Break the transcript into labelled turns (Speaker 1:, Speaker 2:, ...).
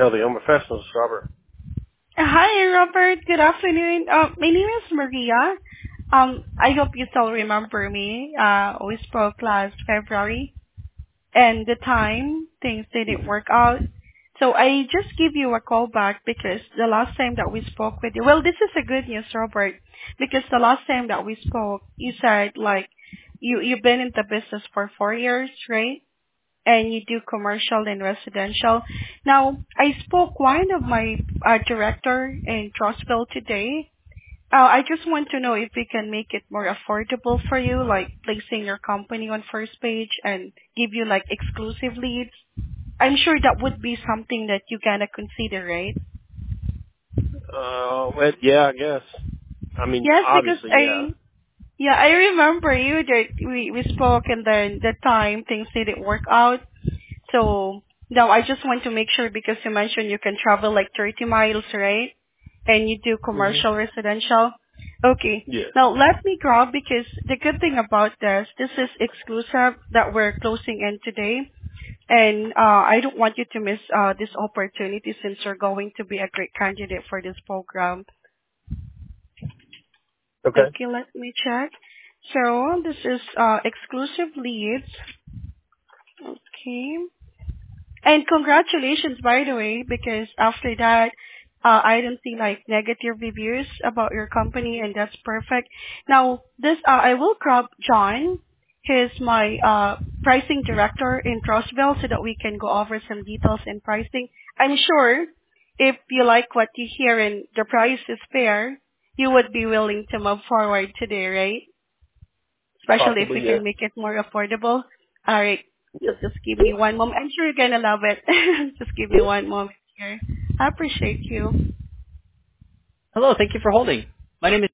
Speaker 1: the Home Professionals, Robert.
Speaker 2: Hi, Robert. Good afternoon. My name is Maria. I hope you still remember me. We spoke last February, and the time things didn't work out. So I just give you a call back because the last time that we spoke with you, well, this is a good news, Robert, because the last time that we spoke, you said like you've been in the business for 4 years, right? And you do commercial and residential. Now, I spoke one of my director in Trustville today. I just want to know if we can make it more affordable for you, like placing your company on first page and give you like exclusive leads. I'm sure that would be something that you gonna consider, right?
Speaker 1: Well, yeah, I guess. I mean,
Speaker 2: Yes, because
Speaker 1: obviously, yeah.
Speaker 2: I remember you that we spoke and then the time things didn't work out. So now I just want to make sure because you mentioned you can travel like 30 miles, right? And you do
Speaker 1: hmm
Speaker 2: commercial residential. Okay.
Speaker 1: Yes.
Speaker 2: Now let me grab because the good thing about this is exclusive that we're closing in today. And I don't want you to miss this opportunity since you're going to be a great candidate for this program.
Speaker 1: Okay.
Speaker 2: Okay, let me check. So this is exclusive leads. Okay. And congratulations, by the way, because after that, I don't see like negative reviews about your company, and that's perfect. Now, I will grab John. He's my pricing director in Crossville, so that we can go over some details in pricing. I'm sure if you like what you hear and the price is fair, you would be willing to move forward today, right? Especially if we
Speaker 1: Possibly, yes.
Speaker 2: can make it more affordable. All right. So
Speaker 1: Yes.
Speaker 2: just give me one moment. I'm sure you're gonna love it. Just give me one moment here. I appreciate you.
Speaker 3: Hello, thank you for holding. My name is